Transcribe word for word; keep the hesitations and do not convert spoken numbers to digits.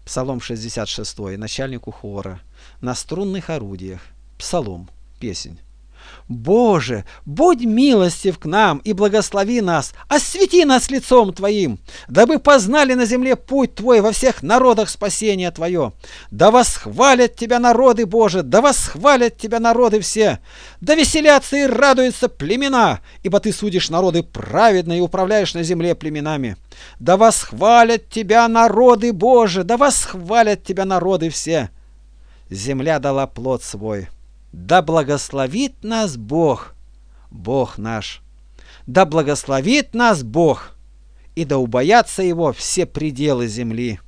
Псалом шестьдесят шесть, начальнику хора, на струнных орудиях. Псалом, песнь. Боже, будь милостив к нам и благослови нас, освети нас лицом Твоим, дабы познали на земле путь Твой, во всех народах спасение Твое. Да восхвалят Тебя народы, Боже, да восхвалят Тебя народы все, да веселятся и радуются племена, ибо Ты судишь народы праведно и управляешь на земле племенами. Да восхвалят Тебя народы, Боже, да восхвалят Тебя народы все. Земля дала плод свой. Да благословит нас Бог, Бог наш. Да благословит нас Бог, и да убоятся Его все пределы земли.